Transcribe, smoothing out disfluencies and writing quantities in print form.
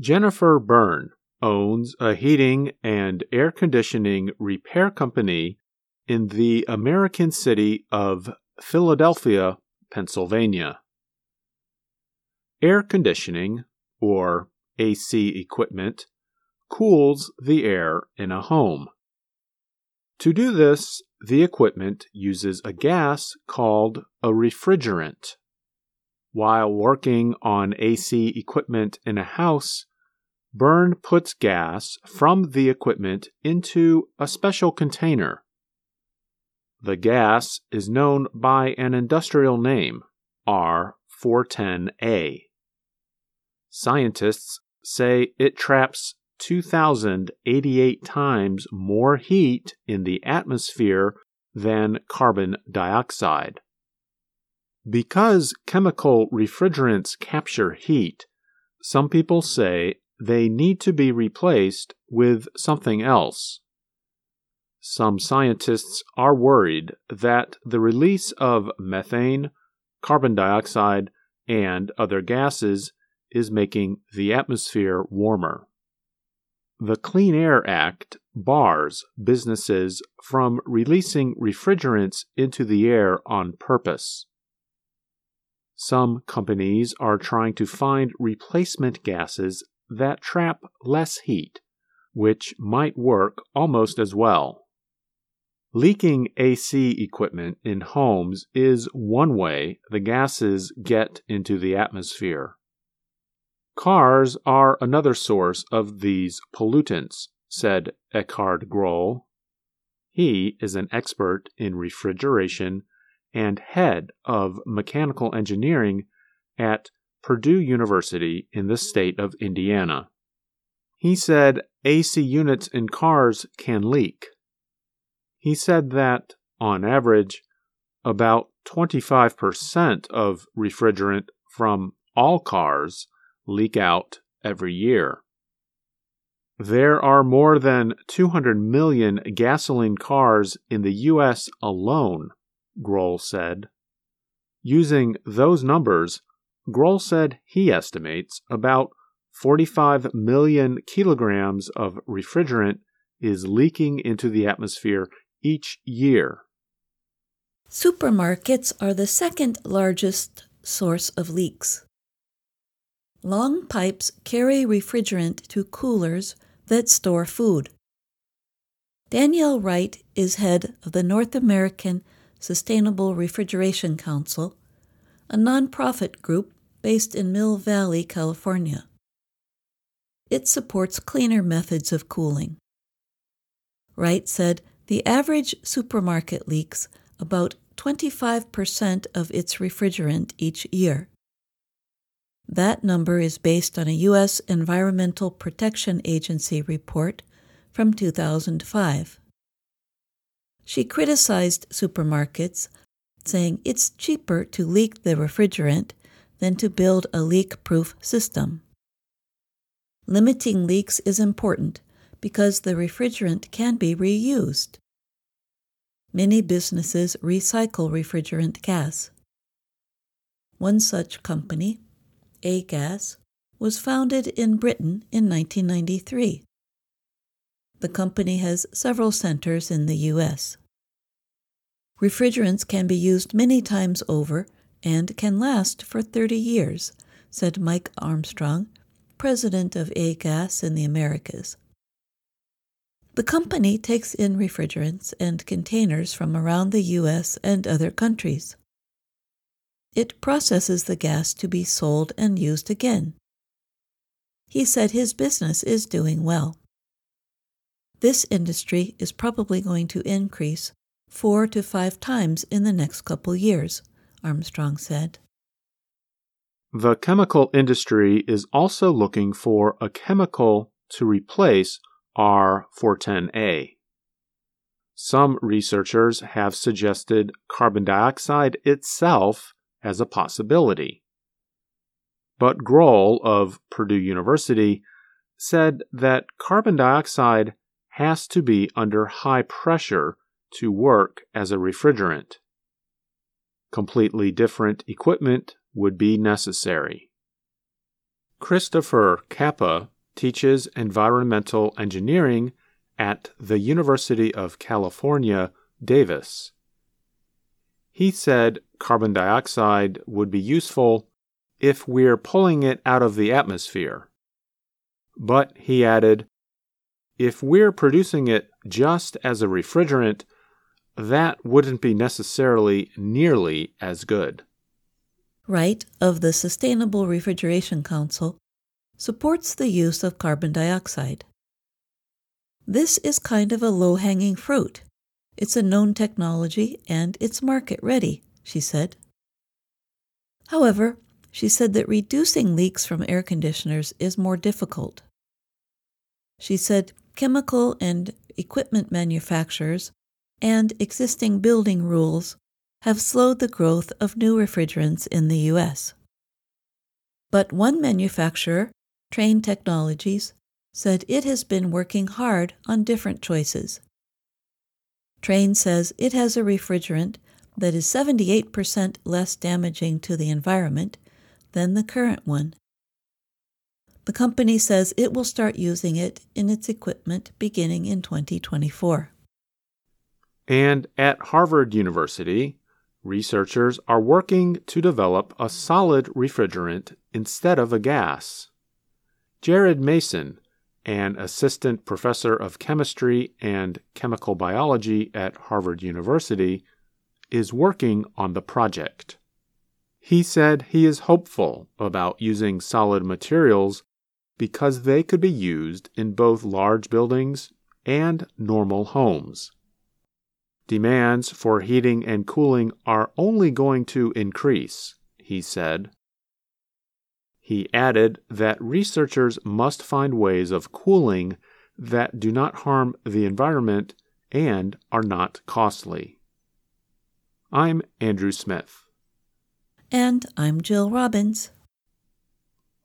Jennifer Byrne owns a heating and air conditioning repair company in the American city of Philadelphia, Pennsylvania. Air conditioning, or AC equipment, cools the air in a home. To do this, the equipment uses a gas called a refrigerant. While working on AC equipment in a house, Byrne puts gas from the equipment into a special container. The gas is known by an industrial name, R410A. Scientists say it traps 2,088 times more heat in the atmosphere than carbon dioxide. Because chemical refrigerants capture heat, some people say they need to be replaced with something else. Some scientists are worried that the release of methane, carbon dioxide, and other gases is making the atmosphere warmer. The Clean Air Act bars businesses from releasing refrigerants into the air on purpose. Some companies are trying to find replacement gases that trap less heat, which might work almost as well. Leaking AC equipment in homes is one way the gases get into the atmosphere. Cars are another source of these pollutants, said Eckhard Groll. He is an expert in refrigeration and head of mechanical engineering at Purdue University in the state of Indiana. He said AC units in cars can leak. He said that, on average, about 25% of refrigerant from all cars leak out every year. There are more than 200 million gasoline cars in the U.S. alone, Groll said. Using those numbers, Groll said he estimates about 45 million kilograms of refrigerant is leaking into the atmosphere each year. Supermarkets are the second largest source of leaks. Long pipes carry refrigerant to coolers that store food. Danielle Wright is head of the North American Sustainable Refrigeration Council, a nonprofit group based in Mill Valley, California. It supports cleaner methods of cooling. Wright said the average supermarket leaks about 25% of its refrigerant each year. That number is based on a U.S. Environmental Protection Agency report from 2005. She criticized supermarkets, saying it's cheaper to leak the refrigerant than to build a leak-proof system. Limiting leaks is important because the refrigerant can be reused. Many businesses recycle refrigerant gas. One such company, A-Gas, was founded in Britain in 1993. The company has several centers in the U.S. Refrigerants can be used many times over and can last for 30 years, said Mike Armstrong, president of A-Gas in the Americas. The company takes in refrigerants and containers from around the U.S. and other countries. It processes the gas to be sold and used again. He said his business is doing well. This industry is probably going to increase 4 to 5 times in the next couple years, Armstrong said. The chemical industry is also looking for a chemical to replace R410A. Some researchers have suggested carbon dioxide itself as a possibility. But Groll of Purdue University said that carbon dioxide has to be under high pressure to work as a refrigerant. Completely different equipment would be necessary. Christopher Kappa teaches environmental engineering at the University of California, Davis. He said carbon dioxide would be useful if we're pulling it out of the atmosphere. But, he added, if we're producing it just as a refrigerant, that wouldn't be necessarily nearly as good. Wright of the Sustainable Refrigeration Council supports the use of carbon dioxide. This is kind of a low-hanging fruit. It's a known technology and it's market-ready, she said. However, she said that reducing leaks from air conditioners is more difficult. She said chemical and equipment manufacturers and existing building rules have slowed the growth of new refrigerants in the U.S. But one manufacturer, Trane Technologies, said it has been working hard on different choices. Trane says it has a refrigerant that is 78% less damaging to the environment than the current one. The company says it will start using it in its equipment beginning in 2024. And at Harvard University, researchers are working to develop a solid refrigerant instead of a gas. Jared Mason, an assistant professor of chemistry and chemical biology at Harvard University, is working on the project. He said he is hopeful about using solid materials because they could be used in both large buildings and normal homes. Demands for heating and cooling are only going to increase, he said. He added that researchers must find ways of cooling that do not harm the environment and are not costly. I'm Andrew Smith. And I'm Jill Robbins.